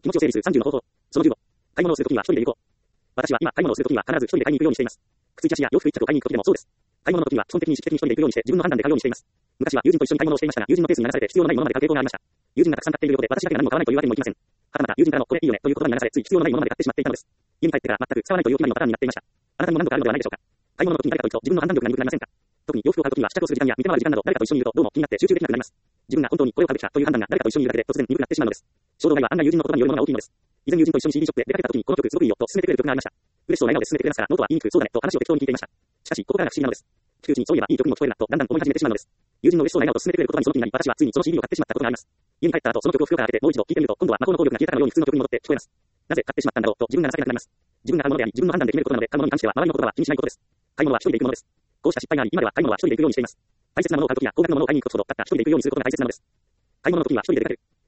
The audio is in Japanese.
気持ちを整理する30の方法。その15。買い物をするときには一人で行こう。私は今、買い物をするときには必ず一人で買いに行くようにしています。靴や洋服一着を買いに行くときでもそうです。買い物のときには基本的に意識的に一人で行くようにして自分の判断で買うようにしています。昔は友人と一緒に買い物をしていましたが、友人のペースに流されて必要のないものまで買う傾向がありました。友人がたくさん買っているようで私だけが何も買わないというわけにもいきません。はたまた友人からのこれいいよねという言葉に流されつい必要のないものまで買ってしまっていたのです。家に帰ってから全く使わないという決まりのパターンになっていました。あなたにも何度かあるのではないでしょうか。買い物の時に誰かといると自分の判断力が鈍くなりませんか。特に洋服を買う時には試着をする時間や見て回る時間など誰かと一緒にいるとどうも気になって集中できなくなります。自分が本当にこれを買うべきかという判断が誰かと一緒にいるだけで突然鈍くなってしまうのです。衝動買いは案外友人の言葉によるものが大きいのです。以前友人と一緒に CD ショップで出かけた時にこの曲すごくいいよと勧めてくれる曲がありました。嬉しそうな笑顔で勧めてくれますからノートは言いにくそうだねと話を適当に聞いていました。しかしここからが不思議なのです。聞くうちにそういえばいい曲にも聞こえるなとだんだん思い始めてしまうのです。友人の嬉しそうな笑顔と勧めてくれる言葉にその気になり私はついにその CD を買ってしまったことがあります。家に帰った後その曲を袋から開けてもう一度聞いてみると今度は魔法の効力が消えたかのように普通の曲に戻って聞こえます。なぜ買ってしまったんだろうと自分が情けなくなります。自分が買うものであり自分の判断で決めることなので買うものに関しては周りの言葉は気にしないことです。買い物は一人で行くものです。こうした失敗があり今では買い物は一人で行くようにしています。大切なものを買うときや高額なものを買いに行くことほどたった一人で行くようにすることが大切なのです。買い物の時には一人で出かける。